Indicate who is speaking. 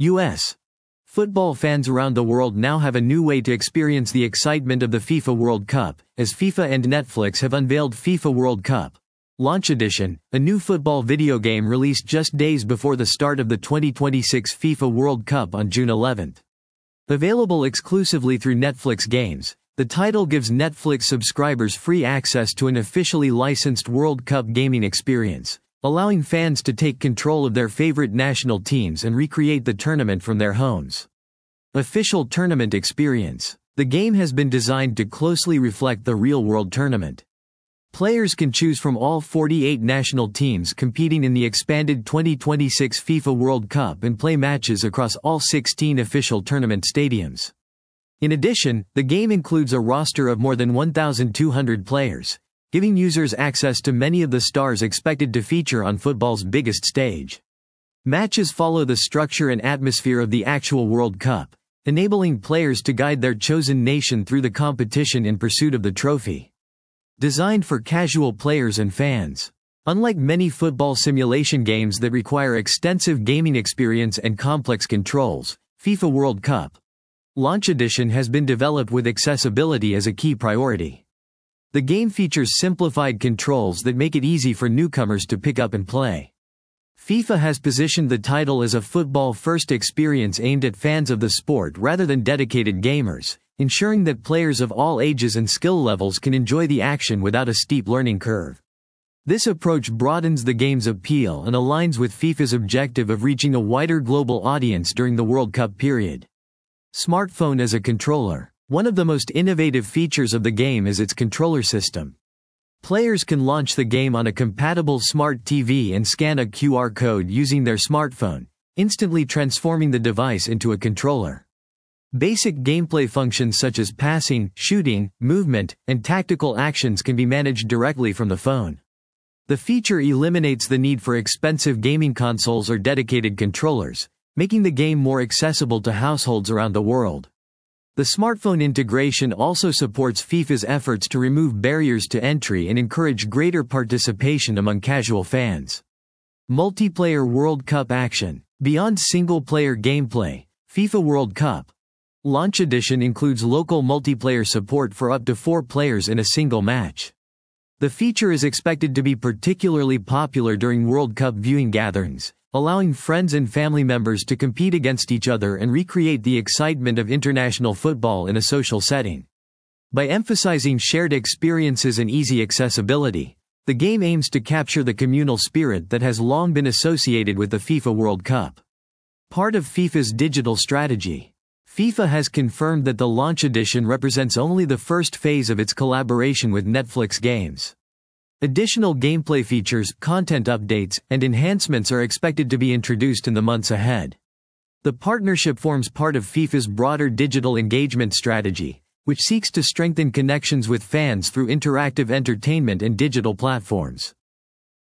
Speaker 1: US. Football fans around the world now have a new way to experience the excitement of the FIFA World Cup, as FIFA and Netflix have unveiled FIFA World Cup Launch Edition, a new football video game released just days before the start of the 2026 FIFA World Cup on June 11. Available exclusively through Netflix Games, the title gives Netflix subscribers free access to an officially licensed World Cup gaming experience, allowing fans to take control of their favorite national teams and recreate the tournament from their homes. Official Tournament Experience. The game has been designed to closely reflect the real-world tournament. Players can choose from all 48 national teams competing in the expanded 2026 FIFA World Cup and play matches across all 16 official tournament stadiums. In addition, the game includes a roster of more than 1,200 players, giving users access to many of the stars expected to feature on football's biggest stage. Matches follow the structure and atmosphere of the actual World Cup, enabling players to guide their chosen nation through the competition in pursuit of the trophy. Designed for casual players and fans. Unlike many football simulation games that require extensive gaming experience and complex controls, FIFA World Cup Launch Edition has been developed with accessibility as a key priority. The game features simplified controls that make it easy for newcomers to pick up and play. FIFA has positioned the title as a football-first experience aimed at fans of the sport rather than dedicated gamers, ensuring that players of all ages and skill levels can enjoy the action without a steep learning curve. This approach broadens the game's appeal and aligns with FIFA's objective of reaching a wider global audience during the World Cup period. Smartphone as a controller. One of the most innovative features of the game is its controller system. Players can launch the game on a compatible smart TV and scan a QR code using their smartphone, instantly transforming the device into a controller. Basic gameplay functions such as passing, shooting, movement, and tactical actions can be managed directly from the phone. The feature eliminates the need for expensive gaming consoles or dedicated controllers, making the game more accessible to households around the world. The smartphone integration also supports FIFA's efforts to remove barriers to entry and encourage greater participation among casual fans. Multiplayer World Cup action. Beyond single-player gameplay, FIFA World Cup Launch Edition includes local multiplayer support for up to 4 players in a single match. The feature is expected to be particularly popular during World Cup viewing gatherings, allowing friends and family members to compete against each other and recreate the excitement of international football in a social setting. By emphasizing shared experiences and easy accessibility, the game aims to capture the communal spirit that has long been associated with the FIFA World Cup. Part of FIFA's digital strategy. FIFA has confirmed that the Launch Edition represents only the first phase of its collaboration with Netflix Games. Additional gameplay features, content updates, and enhancements are expected to be introduced in the months ahead. The partnership forms part of FIFA's broader digital engagement strategy, which seeks to strengthen connections with fans through interactive entertainment and digital platforms.